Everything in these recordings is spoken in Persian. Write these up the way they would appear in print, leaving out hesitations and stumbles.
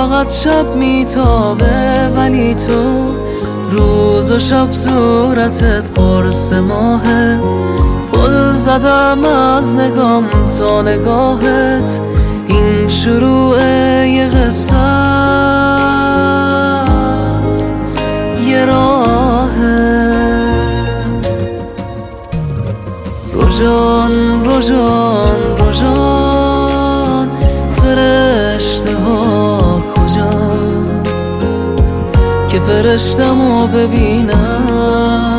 فقط شب میتابه ولی تو روز و شب صورتت قرص ماهه. پل زدم از نگام تا نگاهت، این شروع یه قصه است، یه راهه. روژان روژان روژان، فرشته ها کجان که فرشتمو ببینم،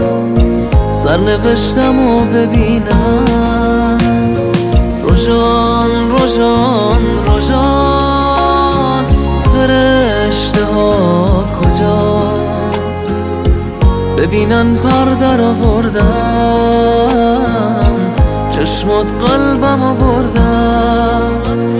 سرنوشتمو ببینم. روژان روژان روژان، فرشته ها کجان ببینن پرده را بردم، چشمات قلبمو بردم.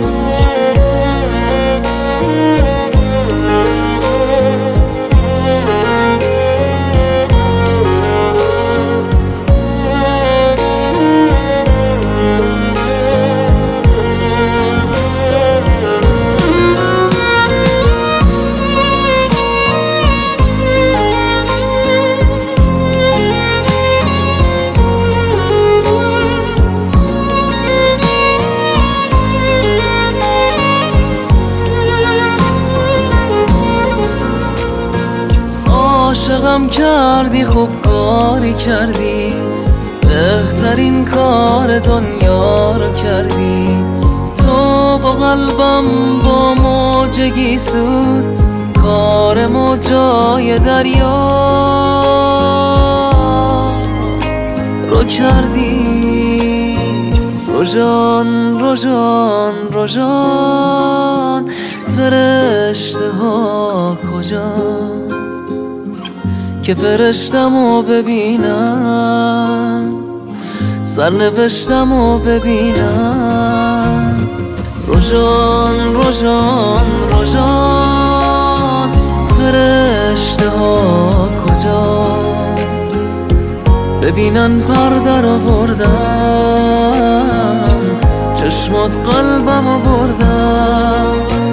عاشقم کردی، خوب کاری کردی، بهترین کار دنیا رو کردی. تو با قلبم با موجگی سود، کار موجای دریا رو کردی. روژان روژان روژان، فرشته ها کجان که فرشتمو ببینم، سرنوشتمو ببینم. روژان روژان روژان، فرشته ها کجان ببینن پرده را بردم، چشمات قلبمو بردم.